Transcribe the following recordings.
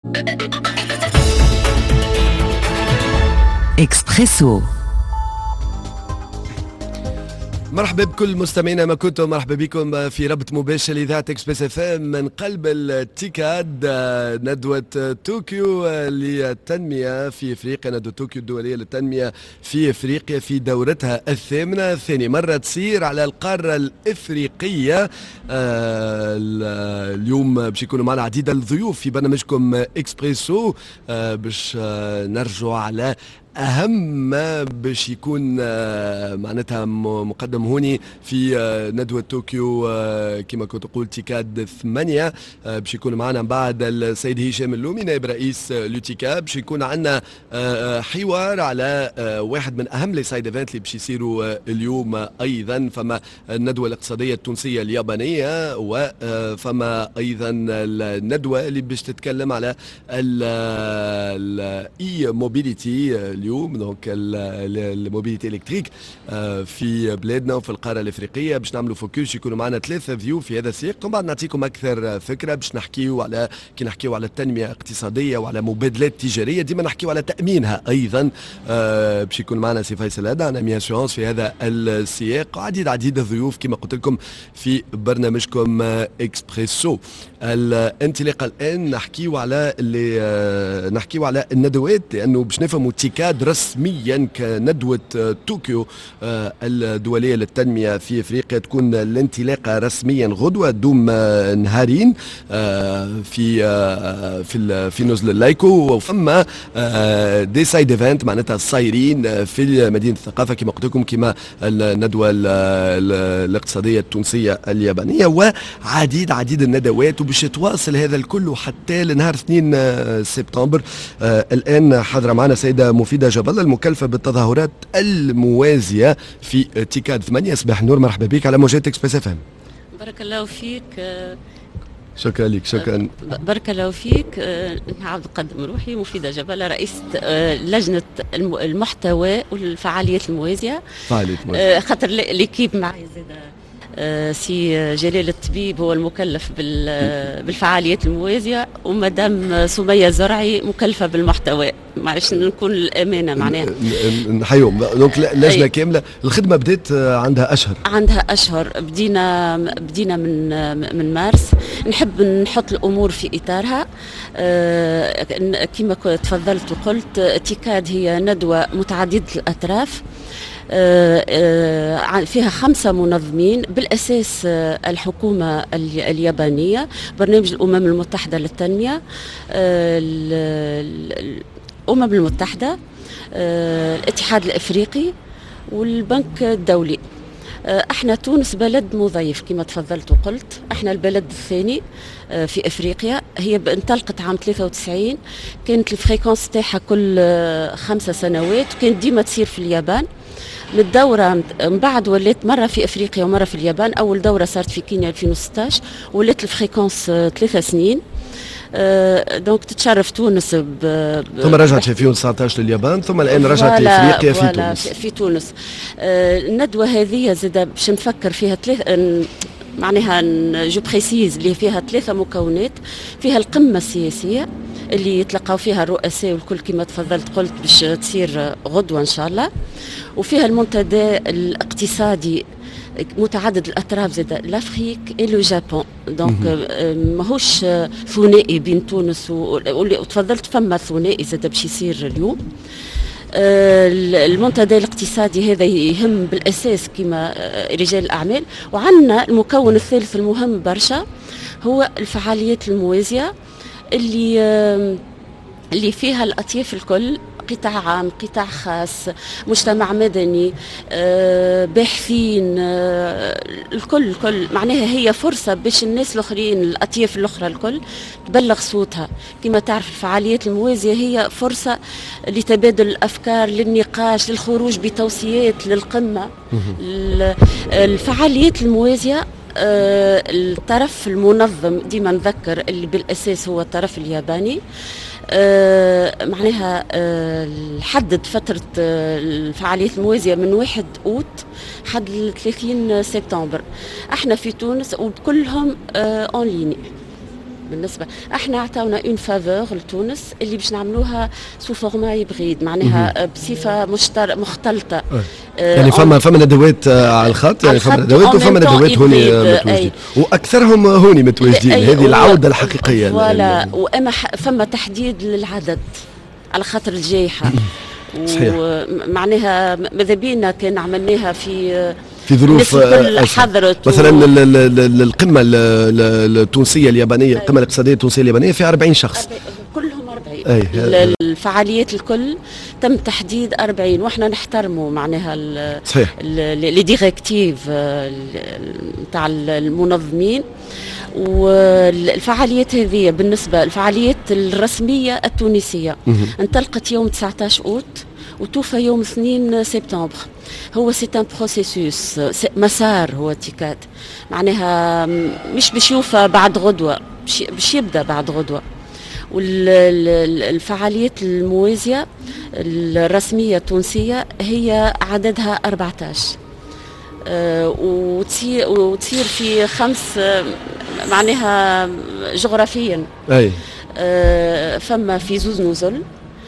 إكسبريسو. مرحبا بكل مستمعينا ما كنتم، مرحبا بكم في ربط مباشر لإذاعة إكسبريس اف ام من قلب التيكاد، ندوة طوكيو للتنمية في افريقيا، ندوة طوكيو الدولية للتنمية في افريقيا في دورتها الثامنة، ثاني مرة تصير على القارة الافريقية. اليوم باش يكونوا معنا عديد الضيوف في برنامجكم اكسبريسو، باش نرجع على أهم ما باش يكون معناتها مقدم هوني في ندوة طوكيو كما كنت قلت تيكاد 8. باش يكون معنا من بعد السيد هشام اللومي نائب رئيس لوتيكا. باش يكون عندنا حوار على واحد من أهم لي سايد ايفنت اللي باش يصيروا اليوم أيضا. فما الندوة الاقتصادية التونسية اليابانية، وفما أيضا الندوة اللي باش تتكلم على الاي موبيليتي اليوم، دونك الموبيليتي الكتريك في بلادنا وفي القاره الافريقيه. باش نعملوا فوكس، يكونوا معنا ثلاثه ضيوف في هذا السياق، ومن بعد نعطيكم اكثر فكره. باش نحكيوا على نحكيوا على التنميه الاقتصاديه وعلى مبادلات تجاريه، ديما نحكيوا على تامينها ايضا. باش يكون معنا سي فيصل هذا عن امي اسيورونس في هذا السياق، عديد الضيوف كما قلت لكم في برنامجكم اكسبريسو. الانطلاقه الان نحكيوا على الندوات، لانه باش نفهموا تيكاد رسميا كندوة طوكيو الدولية للتنمية في افريقيا. تكون الانطلاقة رسميا غدوة، دوم نهارين في نزل اللايكو، وفما دي سايد ايفنت معناتها صايرين في مدينة الثقافة كما قلت لكم، كما الندوة الاقتصادية التونسية اليابانية، وعديد الندوات. وباش تواصل هذا الكل حتى لنهار 2 سبتمبر. الآن حاضرة معنا سيدة مفيدة جبل المكلفة بالتظاهرات الموازية في تيكاد 8. صباح النور، مرحبا بك على موجات اكسبريس اف ام. بارك الله فيك. شكرا لك. شكرا. بارك الله فيك. نعاود نقدم روحي مفيدة جبل، رئيسة لجنة المحتوى والفعاليات الموازية. خاطر ليكيب معي زاده سي جلال الطبيب هو المكلف بالفعاليات الموازية، ومدام سمية زرعي مكلفة بالمحتوى. معلش نكون الأمانة معناها نحيوم. دونك لجنة كاملة. الخدمة بدأت عندها أشهر. بدينا من مارس. نحب نحط الأمور في إطارها. كما تفضلت وقلت، تيكاد هي ندوة متعددة الأطراف، فيها 5 منظمين بالأساس: الحكومة اليابانية، برنامج الأمم المتحدة للتنمية، الأمم المتحدة، الاتحاد الأفريقي، والبنك الدولي. احنا تونس بلد مضيف كما تفضلت وقلت، احنا البلد الثاني في افريقيا. هي انطلقت عام 93، كانت الفريكونس تاعها كل 5 سنوات، وكانت ديما تصير في اليابان. من الدورة من بعد ولات مرة في أفريقيا ومرة في اليابان. أول دورة صارت في كينيا 2016، ولات الفريكونس 3 سنين. دونك تتشرف تونس ثم رجعت في 2019 لليابان، ثم الآن رجعت لأفريقيا في تونس. في تونس. الندوة هذه زاد باش نفكر فيها معناها جو بريسيز اللي فيها 3 مكونات. فيها القمة السياسية اللي يتلقاو فيها الرؤساء والكل كما تفضلت قلت باش تصير غدوة إن شاء الله. وفيها المنتدى الاقتصادي متعدد الأطراف زاد لافريك إي لو جابون. دونك ماهوش ثنائي بين تونس وتفضلت، فما ثنائي زاد باش يصير اليوم. المنتدى الاقتصادي هذا يهم بالأساس كما رجال الأعمال. وعندنا المكون الثالث المهم برشا، هو الفعاليات الموازية اللي فيها الأطياف الكل: قطاع عام، قطاع خاص، مجتمع مدني، باحثين، الكل معناها هي فرصة باش الناس الآخرين الأطياف الأخرى الكل تبلغ صوتها. كما تعرف الفعاليات الموازية هي فرصة لتبادل الأفكار، للنقاش، للخروج بتوصيات للقمة. الفعاليات الموازية الطرف المنظم ديما نذكر اللي بالأساس هو الطرف الياباني. معناها حدد فترة الفعاليات الموازية من 1 أوت حد 30 سبتمبر. احنا في تونس وكلهم اون ليني. بالنسبه احنا عطاونا اون فافور لتونس اللي باش نعملوها سو فورما هيبريد، معناها بصفه مختلطه. يعني فما ندوات على الخط، يعني فما ندوات وفما ندوات هوني متواجدين، واكثرهم هوني متواجدين. هذه العوده الحقيقيه. ولا واما فما تحديد للعدد على خاطر الجائحه. ومعناها ماذا بينا كان عملناها في ظروف حضرت مثلا القمه التونسيه اليابانيه، القمه الاقتصاديه التونسيه اليابانيه فيها 40 شخص، كلهم 40. الفعاليات الكل تم تحديد 40، واحنا نحترموا معناها لي ديريكتيف نتاع المنظمين. والفعاليات هذه بالنسبه الفعاليات الرسميه التونسيه انطلقت يوم 19 اوت وتوفى يوم 2 سبتمبر. هو سي ان بروسيسوس، مسار، هو تيكاد معناها مش باش يوفى بعد غدوه، باش يبدا بعد غدوه. والفعاليات الموازيه الرسميه التونسيه هي عددها 14 وتصير في 5 معناها جغرافيا. فما في زوز نزل،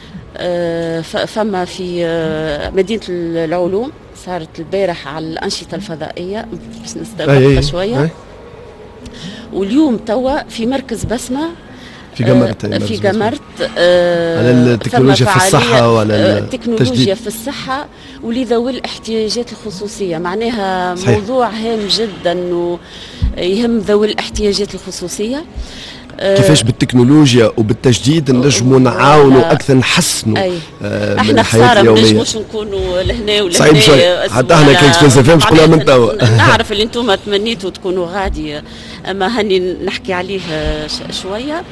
فما في مدينة العلوم صارت البارح على الأنشطة الفضائية باش نستغرقها شوية. واليوم توا في مركز بسمة في جمرت على التكنولوجيا في الصحة وعلى التكنولوجيا في الصحة ولذوي الاحتياجات الخصوصية. معناها صحيح. موضوع هام جدا ويهم ذوي الاحتياجات الخصوصية. كيفاش بالتكنولوجيا وبالتجديد نجموا نعاونوا اكثر، نحسنوا من الحياه اليوميه. احنا نجموش نكونوا لهنا ولا صعيب شوي، حتى احنا كاكسبريس اف ام مش نقولها من توا. نعرف اللي انتم تمنيتوا تكونوا غادي، اما هاني نحكي عليه شويه.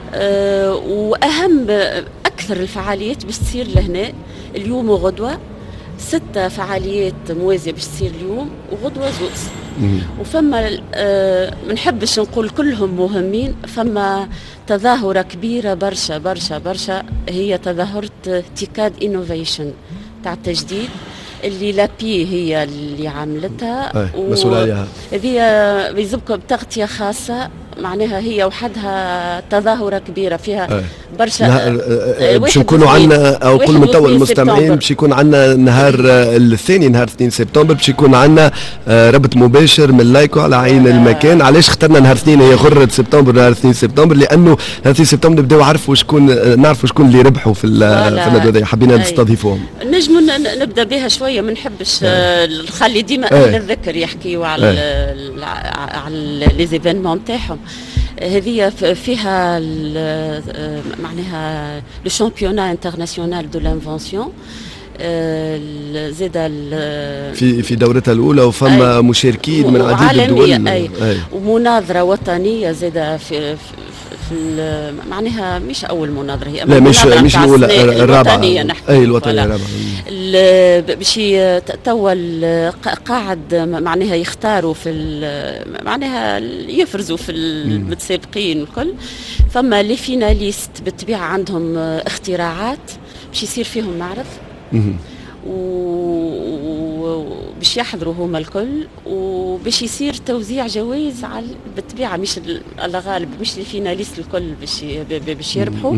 واهم اكثر الفعاليات باش تصير لهنا اليوم وغدوه. 6 فعاليات موازيه باش تصير اليوم وغدوه زوز. وفما ما نحبش نقول كلهم مهمين، فما تظاهره كبيره برشا برشا برشا، هي تظاهره تيكاد انوفيشن تاع التجديد اللي لابي هي اللي عملتها مسؤول عليها. هذه بيزبكوا بتغطيه خاصه، معناها هي وحدها تظاهره كبيره فيها برشا. باش نكونوا عندنا او كل من توا المستمعين باش يكون عندنا نهار الثاني، نهار 2 سبتمبر باش يكون عندنا ربط مباشر من لايكو على عين المكان. علاش اخترنا نهار 2؟ هي غرة سبتمبر نهار 2 سبتمبر لانه نهار 2 سبتمبر نبداو نعرفوا شكون اللي ربحوا في الندوه. حبينا نستضيفوهم. نجموا نبدا بها شويه، ما نحبش نخلي ديما اهل الذكر يحكيوا على لي زيفينمون تاعهم. هذه فيها معناها لو شامبيونا انترناسيونال دو لانفونسيون زاد في دورتها الاولى، وفما مشاركين من عديد الدول. ومناظره وطنيه زاد في معناها مش اول مناظره، هي لا مش الاولى، الرابعه. الوطنيه الرابعه. باش توا قاعد معناها يختاروا في معناها يفرزوا في المتسابقين الكل. فما لي فيناليست بالطبيعه عندهم اختراعات باش يصير فيهم معرض وباش يحضروا هما الكل، وباش يصير توزيع جوائز على بالطبيعه مش الغالب مش الفيناليست الكل باش يربحوا.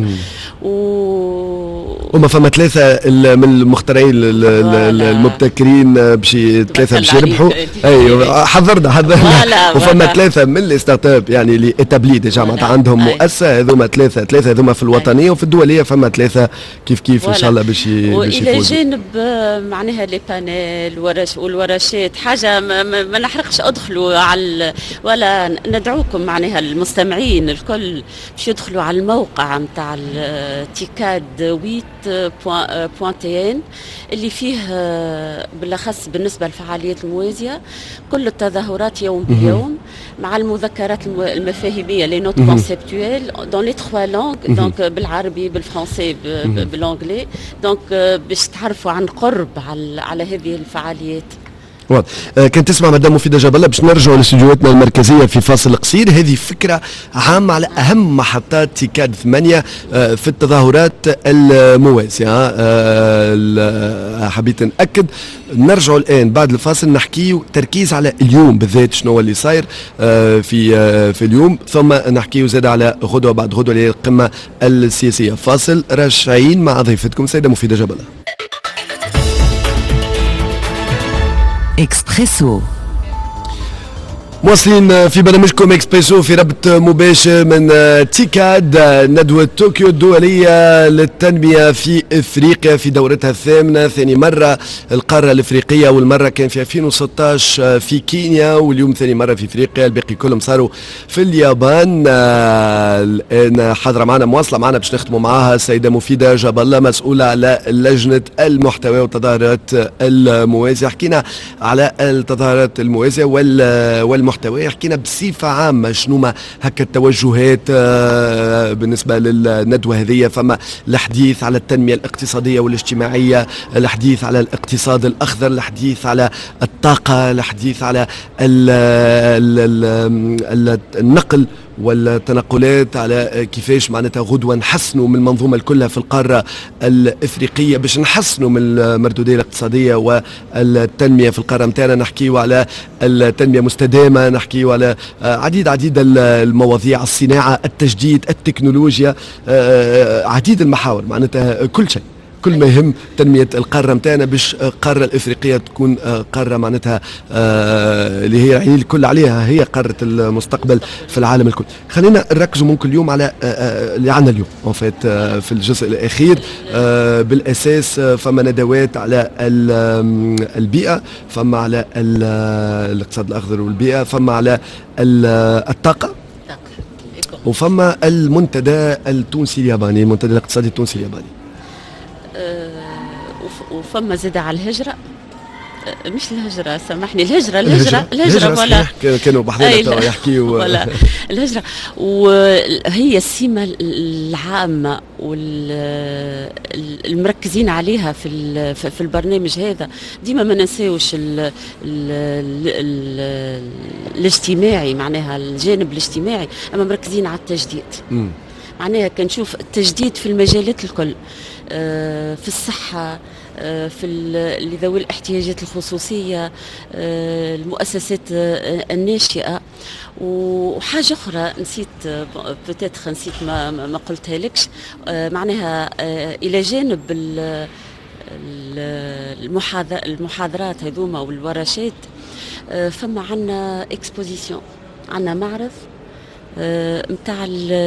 هما فما 3 من المخترعين المبتكرين باش 3 باش يربحوا. ايوه حضرنا وفما 3 من الستارت اب يعني اللي اتابلي ديجا معناتها عندهم مؤسسه. هذوما 3 هذوما في الوطنيه، وفي الدوليه فما 3 كيف ان شاء الله باش الى جانب معناها لي بانيل والورشات حاجه ما نحرقش. ادخلوا على ولا ندعوكم معناها المستمعين الكل باش يدخلوا على الموقع نتاع تيكاد 8.tn اللي فيه بالاخص بالنسبه للفعاليات الموازيه كل التظاهرات يوم بيوم مع المذكرات المفاهيميه لي نوت كونسيبتويل دون لي 3 لانغ، دونك بالعربي بالفرنسي بالانجلي، دونك باش تعرفوا عن قرب على هذه الفعاليات. كنت تسمع مدام مفيدة جبلة باش نرجعوا لاستديوهاتنا المركزية في فاصل قصير. هذه فكرة عامة على أهم محطات تيكاد 8 في التظاهرات المواسية. حبيت نأكد نرجعوا الآن بعد الفاصل نحكيو تركيز على اليوم بالذات شنو اللي صاير في اليوم، ثم نحكيو زاد على غدوة بعد غدوة اللي هي القمة السياسية. فاصل راجعين مع ضيفتكم سيدة مفيدة جبلة. إكسبريسو مواصلين في برنامجكم اكسبريسو في ربط مباشر من تيكاد، ندوة طوكيو الدولية للتنمية في افريقيا في دورتها الثامنة، ثاني مرة القارة الافريقية، والمرة كان في 2016 في كينيا، واليوم ثاني مرة في افريقيا، الباقي كلهم صاروا في اليابان. الان حاضرة معنا مواصلة معنا باش نختموا معاها السيدة مفيدة جبلة مسؤولة على لجنة المحتوى والتظاهرات الموازية. حكينا على التظاهرات الموازية والمحتوى، حكينا بصفة عامة شنو ما هكا التوجهات بالنسبة للندوة هذه. فما الحديث على التنمية الاقتصادية والاجتماعية، الحديث على الاقتصاد الأخضر، الحديث على الطاقة، الحديث على النقل والتنقلات، على كيفاش معناتها غدوة نحسنوا من المنظومة كلها في القارة الإفريقية باش نحسنوا من المردودية الاقتصادية والتنمية في القارة متاعنا. نحكيوا على التنمية مستدامة، نحكيوا على عديد المواضيع، الصناعة، التجديد، التكنولوجيا، عديد المحاور معناتها كل شيء، كل ما يهم تنمية القارة متاعنا باش القارة الإفريقية تكون قارة معناتها اللي هي يعني الكل عليها هي قارة المستقبل في العالم الكل. خلينا نركزوا ممكن اليوم على اللي عندنا اليوم في الجزء الأخير. بالأساس فما ندوات على البيئة، فما على الاقتصاد الأخضر والبيئة، فما على الطاقة، وفما المنتدى التونسي الياباني، المنتدى الاقتصادي التونسي الياباني، وفما زاد على الهجرة، مش الهجرة سامحني، الهجرة ولا كانوا بحضينا يحكيوا ولا الهجرة. وهي السمة العامة والمركزين عليها في البرنامج هذا. ديما ما ننساوش الاجتماعي، معناها الجانب الاجتماعي، اما مركزين على التجديد. معناها كنشوف التجديد في المجالات الكل، في الصحة، في ذوي الاحتياجات الخصوصية، المؤسسات الناشئة. وحاجة أخرى نسيت ما قلتها لكش، معناها إلى جانب المحاضرات هذوما والورشات، فما عنا اكسبوزيسيون، عنا معرض متاع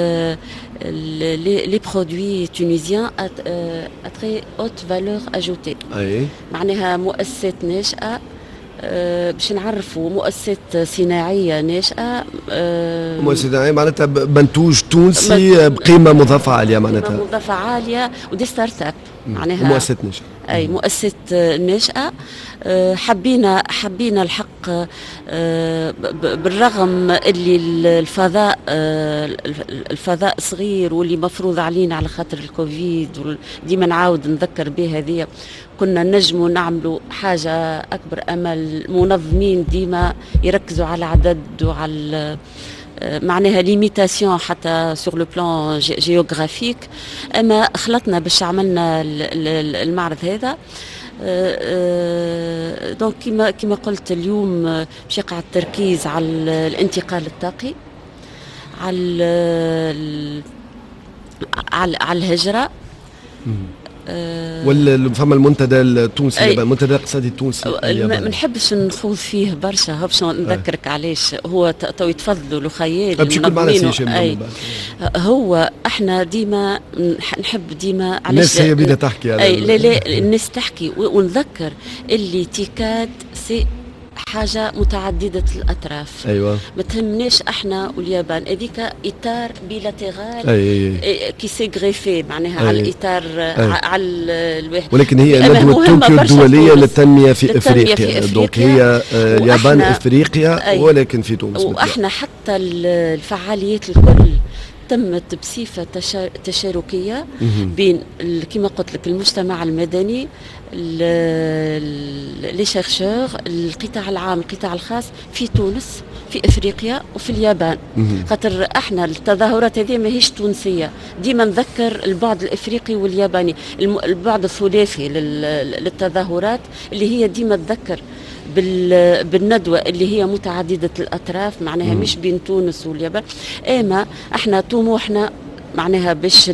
لي برودوي تونيزيان ا تري اوت فالور اجوتي. معناها مؤسسات ناشئه، باش نعرفوا مؤسسات صناعيه ناشئه، مؤسسات صناعيه معناتها منتوج تونسي بقيمه مضافه عاليه، معناتها مضافه عاليه، ودي ستارت اب معناها مؤسسات ناشئه. اي مؤسسات ناشئه. حبينا الحق بالرغم اللي الفضاء صغير واللي مفروض علينا على خاطر الكوفيد، ديما نعاود نذكر به هذه، كنا نجموا نعملوا حاجه اكبر امل. منظمين ديما يركزوا على عدد وعلى معناها ليميتاسيون حتى سور لو بلان جيوغرافيك، اما خلطنا باش عملنا المعرض هذا. دونك كما قلت اليوم باش يقع التركيز على الانتقال الطاقي، على الهجرة، فما المنتدى التونسي، المنتدى الاقتصادي التونسي. ما نحبش نخوض فيه برشا، باش نذكرك علاش هو تو يتفضلوا له خيال باش يكون معنا شيء. هو احنا ديما نحب ديما علاش الناس هي بدها تحكي لا الناس تحكي، ونذكر اللي تيكاد سي حاجة متعددة الأطراف. أيوة. ما تهمناش احنا واليابان، هذيك إطار بيلاتيرال كي سي غريفي معناها على الإطار على الواحد، ولكن هي ندوة طوكيو الدولية للتنمية في إفريقيا. دونك هي اليابان إفريقيا ولكن في تونس. وإحنا حتى الفعاليات الكل تمت بصفة تشاركية بين كما قلت لك المجتمع المدني، لي شيرشور، القطاع العام، القطاع الخاص في تونس، في افريقيا وفي اليابان. خاطر احنا التظاهرات هذه ماهيش تونسيه، ديما نذكر البعد الافريقي والياباني، البعد الثلاثي للتظاهرات اللي هي ديما تذكر بالندوة اللي هي متعددة الأطراف، معناها مش بين تونس واليابان. اما احنا طموحنا معناها باش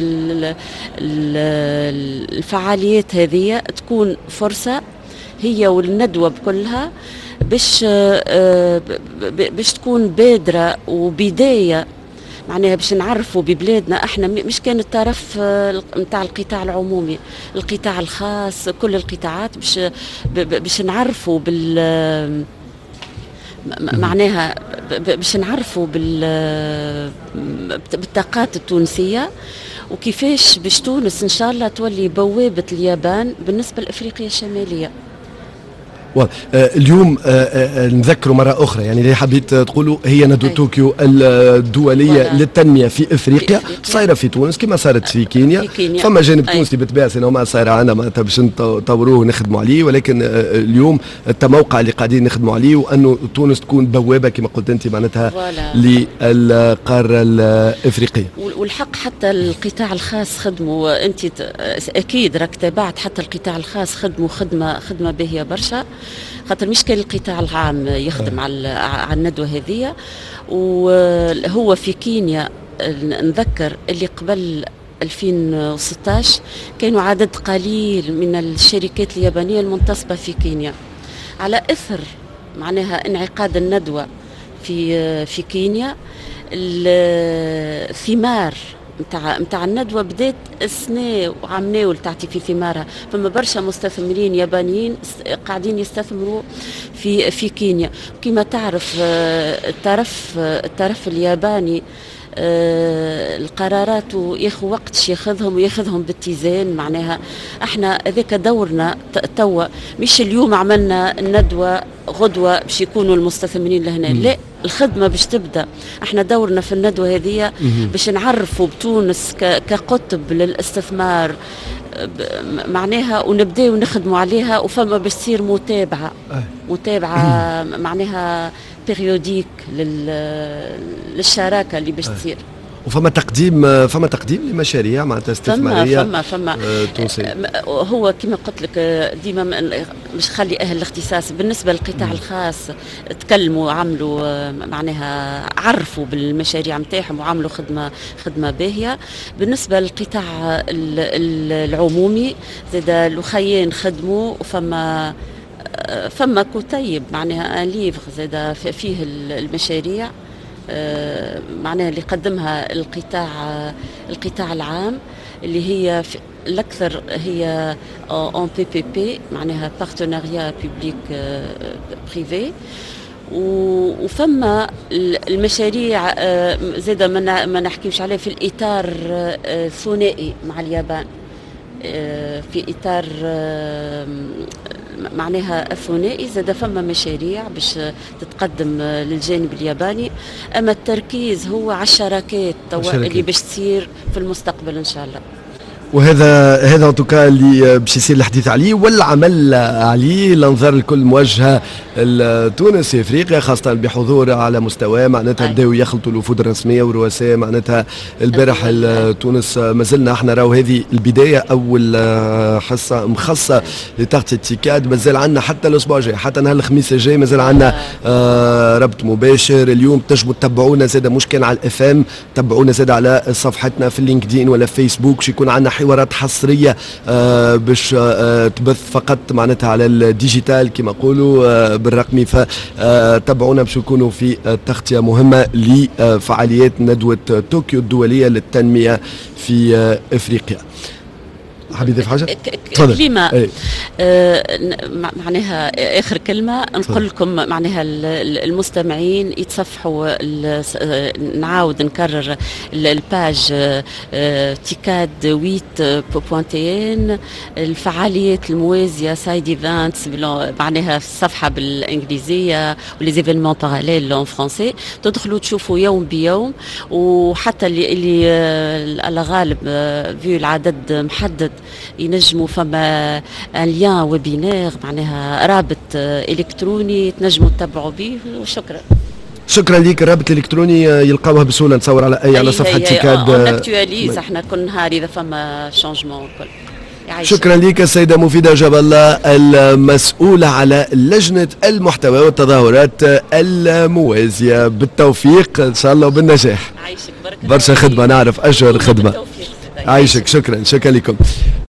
الفعاليات هذه تكون فرصة هي والندوة بكلها باش تكون بادرة وبداية، معناها باش نعرفوا ببلادنا احنا مش كان الطرف نتاع القطاع العمومي، القطاع الخاص، كل القطاعات باش نعرفوا معناها باش نعرفوا بالطاقات التونسية، وكيفاش باش تونس ان شاء الله تولي بوابة اليابان بالنسبة لأفريقيا الشمالية. اليوم نذكروا مرة أخرى، يعني اللي حبيت تقولوا هي ندوة طوكيو الدولية للتنمية في إفريقيا صايرة في تونس كما صارت في كينيا. فما جانب تونسي بالطبيعة سينما صايرة عنا معناتها باش نطوروه ونخدموا عليه، ولكن اليوم التموقع اللي قاعدين نخدموا عليه وأنه تونس تكون بوابة كما قلت أنت معناتها للقارة الإفريقية. والحق حتى القطاع الخاص خدموا، أنت أكيد راك تابعت، حتى القطاع الخاص خدموا خدمة باهية برشا، خاطر مش كان القطاع العام يخدم على الندوة هذه. وهو في كينيا نذكر اللي قبل 2016 كانوا عدد قليل من الشركات اليابانية المنتصبة في كينيا. على إثر معناها انعقاد الندوة في كينيا، الثمار متاع الندوة بدات السنة وعمناول تعطي في ثمارها. فما برشا مستثمرين يابانيين قاعدين يستثمروا في كينيا. كما تعرف الطرف الياباني القرارات وياخذ وقت ياخذهم وياخذهم باتزان. معناها احنا هذاك دورنا توا، مش اليوم عملنا الندوة غدوة باش يكونوا المستثمرين لهنا، لا، الخدمة باش تبدأ. احنا دورنا في الندوة هذه باش نعرفوا بتونس كقطب للاستثمار معناها، ونبداو نخدموا عليها، وفما باش تصير متابعة معناها بيريوديك للشراكة اللي باش تصير. وفما تقديم لمشاريع معناتها استثماريه فما تونسيه. هو كما قلت لك ديما مش خلي اهل الاختصاص. بالنسبه للقطاع الخاص تكلموا، عملوا معناها عرفوا بالمشاريع نتاعهم وعملوا خدمه باهيه. بالنسبه للقطاع العمومي زاد الوخيين خدموا، فما كتيب معناها ليفغ زاد فيه المشاريع معناها اللي قدمها القطاع العام، اللي هي الأكثر هي en PPP معناها بارتناريا بوبليك بريفي. وفما المشاريع زاد ما نحكيوش عليه في الإطار الثنائي مع اليابان، في إطار معناها الثنائي زاد فما مشاريع باش تتقدم للجانب الياباني. اما التركيز هو على الشراكات اللي باش تصير في المستقبل ان شاء الله. وهذا ان توكا اللي باش يصير الحديث عليه والعمل عليه. الانظار الكل موجهه لتونس في افريقيا، خاصه بحضور على مستوى معناتها بداوا يخلطوا الوفود الرسميه والرؤساء معناتها البارح تونس. مازلنا احنا راهو هذه البدايه، اول حصه مخصصه لتغطيه تيكاد. مازال عندنا حتى الاسبوع الجاي، حتى نهار الخميس الجاي مازال عندنا ربط مباشر. اليوم تنجموا تتبعونا زاد، مش كان على الاف ام، تتبعونا زاد على صفحتنا في اللينكدين ولا فيسبوك. باش يكون عندنا حوارات حصريه باش تبث فقط معناتها على الديجيتال كما نقولوا بالرقمي. فتابعونا باش يكونوا في تغطيه مهمه لفعاليات ندوه طوكيو الدوليه للتنميه في افريقيا. حبيبي في حاجه؟ تفضل. كلمه معناها اخر كلمه نقول لكم معناها المستمعين يتصفحوا نعاود نكرر الباج تيكاد 8.1 الفعاليات الموازيه سايد ايفنتس معناها الصفحه بالانجليزيه وليزيفينمون باراليل اون فرونسي تدخلوا تشوفوا يوم بيوم وحتى اللي على غالب فيو العدد محدد ينجموا فما ان ليان ويبينير معناها رابط الكتروني تنجموا تتبعوا به. وشكرا. شكرا ليك. الرابط الالكتروني يلقاوها بسهوله نتصور على صفحه تيكاد. اكتواليز احنا كل نهار اذا فما شونجمون الكل. شكرا لك السيدة مفيدة جاب الله المسؤولة على لجنة المحتوى والتظاهرات الموازية. بالتوفيق إن شاء الله وبالنجاح. عايشك برشا خدمة نعرف أشهر خدمة. عايشك. شكرا لكم.